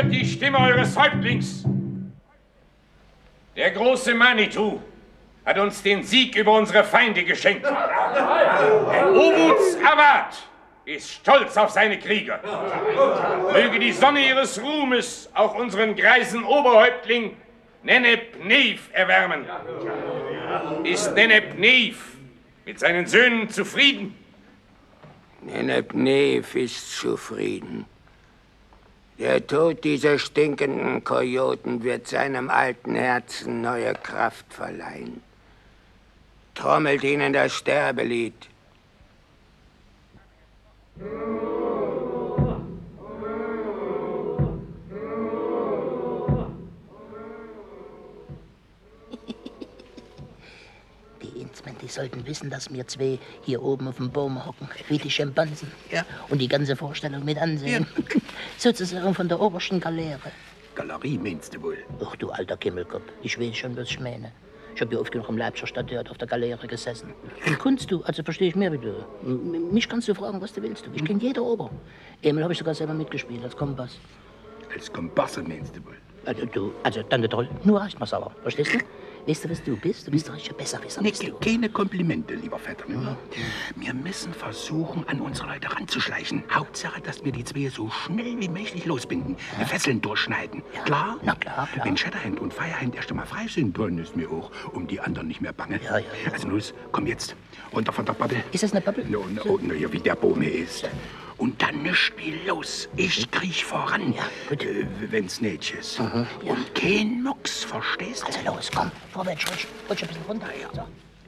hört die Stimme eures Häuptlings. Der große Manitou hat uns den Sieg über unsere Feinde geschenkt. Ovuts Awad ist stolz auf seine Krieger. Möge die Sonne ihres Ruhmes auch unseren greisen Oberhäuptling Neneb Neif erwärmen. Ist Neneb Neif mit seinen Söhnen zufrieden? Neneb Neif ist zufrieden. Der Tod dieser stinkenden Kojoten wird seinem alten Herzen neue Kraft verleihen. Trommelt ihnen das Sterbelied. Die Inzmen, die sollten wissen, dass wir zwei hier oben auf dem Baum hocken, wie die Schimpansen. Ja. Und die ganze Vorstellung mit ansehen. Ja. Sozusagen von der obersten Galeere. Galerie meinst du wohl? Ach du alter Kimmelkopf, ich weiß schon, was ich meine. Ich habe ja oft genug im Leipziger Stadttheater auf der Galeere gesessen. Und Kunst, du, also verstehe ich mehr wie du. Mich kannst du fragen, was du willst. Ich kenne jeder Ober. Einmal habe ich sogar selber mitgespielt, als Kompass. Als Kompasse meinst du wohl? Also dann der Troll. Nur reicht mal sauber, verstehst du? Weißt du, was du bist? Du bist doch richtig Besserwisser. Nee, keine Komplimente, lieber Vetter. Ja. Wir müssen versuchen, an unsere Leute ranzuschleichen. Hauptsache, dass wir die zwei so schnell wie möglich losbinden. Ja. Fesseln durchschneiden. Ja. Klar? Na klar. Wenn Shatterhand und Firehand erst einmal frei sind, dann ist mir auch um die anderen nicht mehr bange. Ja. Also los, komm jetzt. Runter von der Bubble. Ist das eine Bubble? No, ja, wie der Baum hier ist. Und dann nicht wie los. Ich kriech voran. Ja, gut. Wenn's nicht ist. Ja. Und kein Mucks, verstehst du? Also los, komm. Vorwärts, rutsch ein bisschen runter. Ja. So.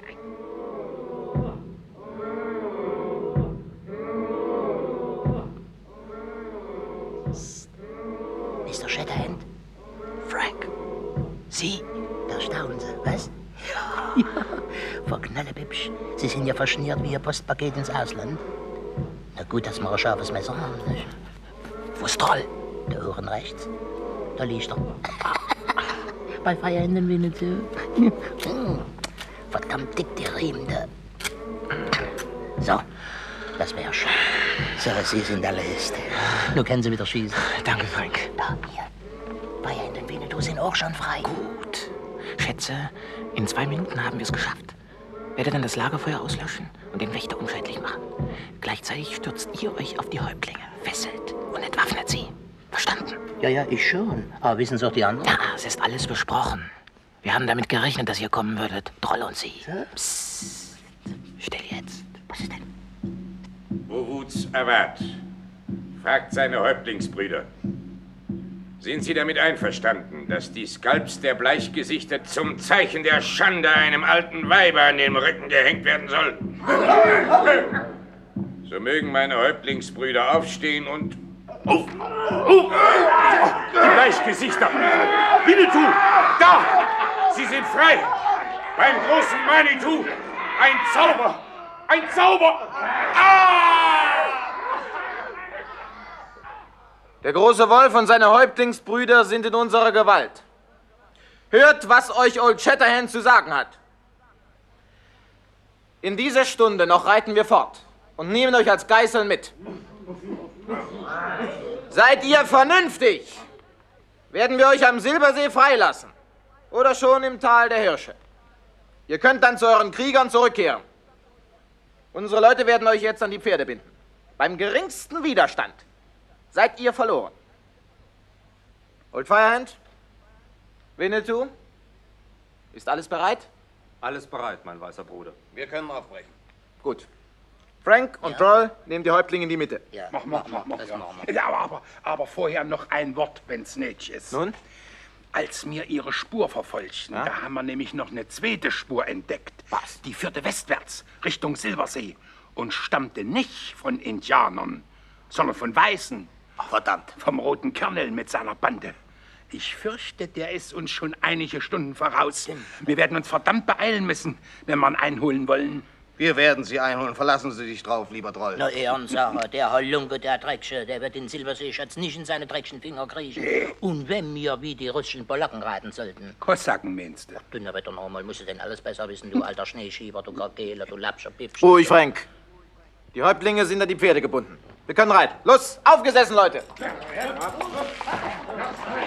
Mr. Shatterhand? Frank? Sie? Da staunen Sie, was? Ja. Vor Knallebibsch. Sie sind ja verschniert wie Ihr Postpaket ins Ausland. Na gut, dass wir ein scharfes Messer haben, nicht? Wo ist Troll? Der Ohren rechts. Da liegt er. Bei Feierenden wie nicht so. Verdammt dick die Riemen da. So, das wär schon. So, Sie sind alle ist. Nun können Sie wieder schießen. Danke, Frank. Da, hier. Feierenden wie nicht, du sind auch schon frei. Gut. Schätze, in 2 Minuten haben wir es geschafft. Werde dann das Lagerfeuer auslöschen und den Wächter unschädlich machen. Gleichzeitig stürzt ihr euch auf die Häuptlinge, fesselt und entwaffnet sie. Verstanden? Ja, ich schon. Aber wissen Sie auch die anderen? Ja, es ist alles besprochen. Wir haben damit gerechnet, dass ihr kommen würdet. Troll und sie. So? Psst. Still jetzt. Was ist denn? Ovuts Awad fragt seine Häuptlingsbrüder. Sind Sie damit einverstanden, dass die Skalps der Bleichgesichter zum Zeichen der Schande einem alten Weiber an den Rücken gehängt werden soll? So mögen meine Häuptlingsbrüder aufstehen und... Die Bleichgesichter! Winnetou! Da! Sie sind frei! Beim großen Manitou! Ein Zauber! Ein Zauber! Der große Wolf und seine Häuptlingsbrüder sind in unserer Gewalt. Hört, was euch Old Shatterhand zu sagen hat. In dieser Stunde noch reiten wir fort und nehmen euch als Geiseln mit. Seid ihr vernünftig, werden wir euch am Silbersee freilassen oder schon im Tal der Hirsche. Ihr könnt dann zu euren Kriegern zurückkehren. Unsere Leute werden euch jetzt an die Pferde binden. Beim geringsten Widerstand seid ihr verloren. Old Firehand? Winnetou? Ist alles bereit? Alles bereit, mein weißer Bruder. Wir können aufbrechen. Gut. Frank und Troll nehmen die Häuptlinge in die Mitte. Ja, Mach. Ja, aber vorher noch ein Wort, wenn's nicht ist. Nun? Als wir ihre Spur verfolgten, da haben wir nämlich noch eine zweite Spur entdeckt. Was? Die führte westwärts, Richtung Silbersee und stammte nicht von Indianern, sondern von Weißen. Ach, verdammt. Vom Roten Colonel mit seiner Bande. Ich fürchte, der ist uns schon einige Stunden voraus. Wir werden uns verdammt beeilen müssen, wenn wir ihn einholen wollen. Wir werden Sie einholen. Verlassen Sie sich drauf, lieber Troll. Na, Ehrensache, der Halunke, der Drecksche, der wird den Silberseeschatz nicht in seine dreckschen Finger kriechen. Und wenn wir wie die russischen Polacken reiten sollten. Kosaken, meinst du? Du, na, wetter nochmal, musst du denn alles besser wissen, du alter Schneeschieber, du Gargeler, du Lapscher, Pipsch. Ruhig, Frank. Die Häuptlinge sind an die Pferde gebunden. Wir können reiten. Los, aufgesessen, Leute!